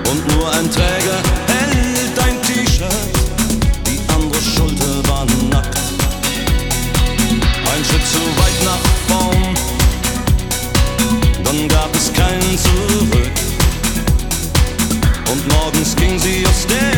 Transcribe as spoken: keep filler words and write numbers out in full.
und nur ein Träger hält dein T-Shirt, die andere Schulter war nackt. Ein Schritt zu weit nach vorn, dann gab es kein Zurück. Und morgens ging sie aus der